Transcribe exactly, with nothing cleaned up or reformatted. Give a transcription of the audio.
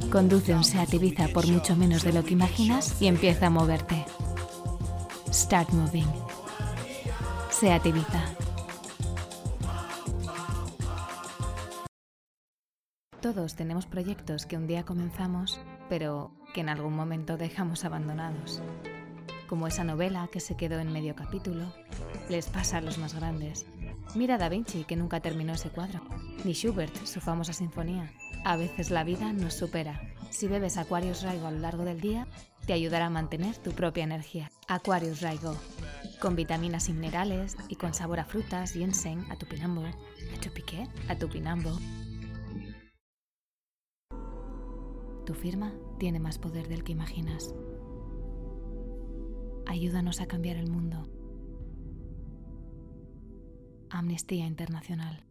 Conduce un SEAT Ibiza por mucho menos de lo que imaginas y empieza a moverte. Start moving. SEAT Ibiza. Todos tenemos proyectos que un día comenzamos, pero que en algún momento dejamos abandonados. Como esa novela que se quedó en medio capítulo. Les pasa a los más grandes. Mira a Da Vinci, que nunca terminó ese cuadro. Ni Schubert, su famosa sinfonía. A veces la vida nos supera. Si bebes Aquarius Raigo a lo largo del día, te ayudará a mantener tu propia energía. Aquarius Raigo. Con vitaminas y minerales y con sabor a frutas, ginseng, a tupinambo. ¿A chupiqué? A tupinambo. Tu firma tiene más poder del que imaginas. Ayúdanos a cambiar el mundo. Amnistía Internacional.